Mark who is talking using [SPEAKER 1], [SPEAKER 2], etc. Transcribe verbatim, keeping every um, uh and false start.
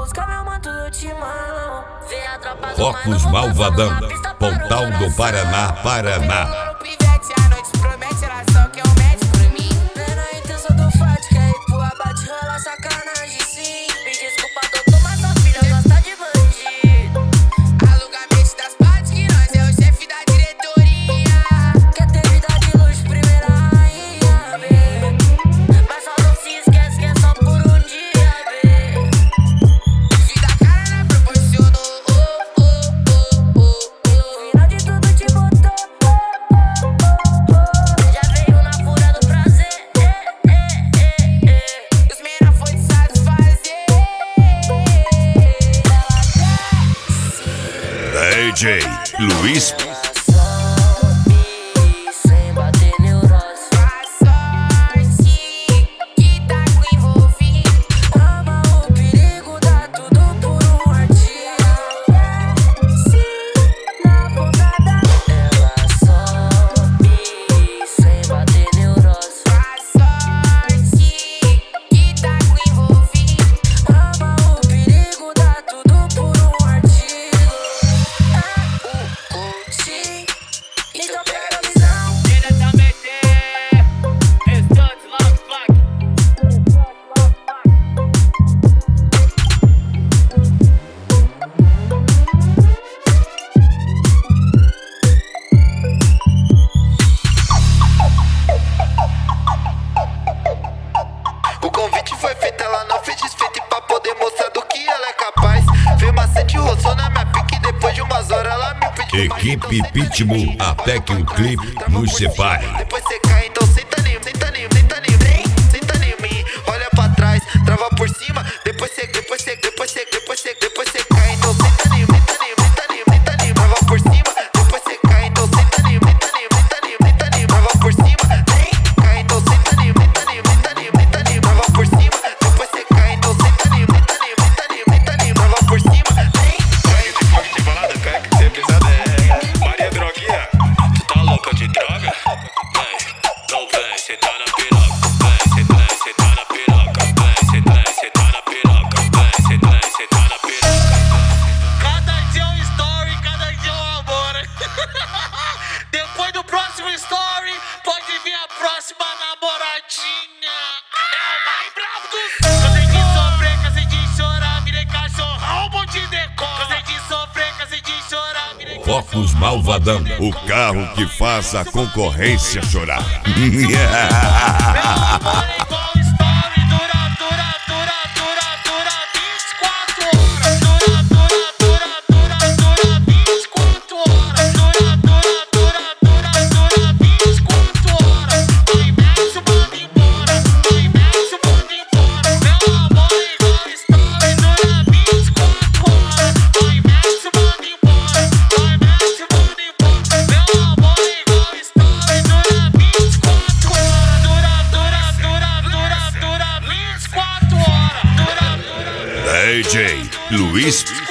[SPEAKER 1] buscar meu manto do timão. Vê a tropa do
[SPEAKER 2] Focos
[SPEAKER 1] mano,
[SPEAKER 2] Malvadão,
[SPEAKER 1] voltando na pista para o
[SPEAKER 2] Pontal do
[SPEAKER 1] coração.
[SPEAKER 2] Paraná, Paraná.
[SPEAKER 1] Pegou o pivete, a noite promete, ela só quer um match por mim. Vê na intenção do fight, quer ir pro abate, rola sacanagem sim. Me desculpa, doutor, mas sua filha gosta de bandido. Alugamento das partes que nós é o chefe da diretoria. Quer ter vida de luxo, primeira rainha, vê. Mas só não se esquece que é só por um dia, vê. Vida cara não proporcionou, oh, oh, oh, oh, oh. No final de tudo te botou, oh, oh, oh, oh. Já veio na fura do prazer, eh, eh, eh, eh. Os mena foi satisfazer.
[SPEAKER 2] D J Luiz.
[SPEAKER 1] Sem bater neurose. Faz sorte que tá com envolvido. Ama o perigo, dá tudo por um artigo. Se na bocada ela sobe, sem bater neurose. Faz sorte que tá com envolvido. Ama o perigo, dá tudo por um artigo. Então pega a visão.
[SPEAKER 3] Diretamente, Estante Love Fuck.
[SPEAKER 4] O convite foi feito, ela não fez desfeito pra poder mostrar do que ela é capaz. Veio macete, roçou na minha pique, depois de umas horas ela me pediu mais.
[SPEAKER 2] Equipe Pitbull, até que o clipe nos separe.
[SPEAKER 4] Depois cê cai, então senta em mim, senta em mim, senta em mim, senta em mim. Olha pra trás, trava por cima. Depois cê, depois cê, depois cê, depois cê, depois cê cai, então senta em mim, senta em mim, senta em mim, senta em mim. Trava por cima, depois cê cai, então senta em mim, senta em mim, senta em mim, senta em mim. Trava por cima, cai, então senta em mim, senta em mim, senta em mim, senta em mim. Trava por cima, depois cê cai, então senta em mim, senta em mim, senta em mim, senta em mim. Trava por cima, cai.
[SPEAKER 5] De funk de balada, cai que cê pesada é. Maria Droguinha, tu tá louca de droga? Vem, não vem, cê tá na piroca. Vem, cê vem, cê tá na piroca. Vem, cê vem, cê tá na piroca. Vem, cê vem, cê tá na piroca.
[SPEAKER 3] Cada dia um story, cada dia um amor. Depois do próximo story, pode vir a próxima namoradinha. É o mais brabo dos. Cansei de sofrer, cansei de chorar, virei cachorrão, bom de decor. Cansei de sofrer, cansei de chorar, virei
[SPEAKER 2] Focos Malvadão, o carro que faz a concorrência chorar.
[SPEAKER 3] Meu amor é igual story, dura, dura, dura, dura, dura vinte e quatro horas. Dura, dura, dura, dura, dura vinte e quatro horas. Dura, dura, dura, dura, dura vinte e quatro horas. Vai, mexe o mundo embora. Vai, mexe o mundo embora. Meu amor é igual story, dura vinte e quatro horas. Vai, mexe o mundo embora. Vai, mexe o mundo embora. Meu amor é igual story, dura vinte e quatro horas. Dura, dura, dura, dura, dura vinte e quatro horas. Dura, dura.
[SPEAKER 2] D J Luiz.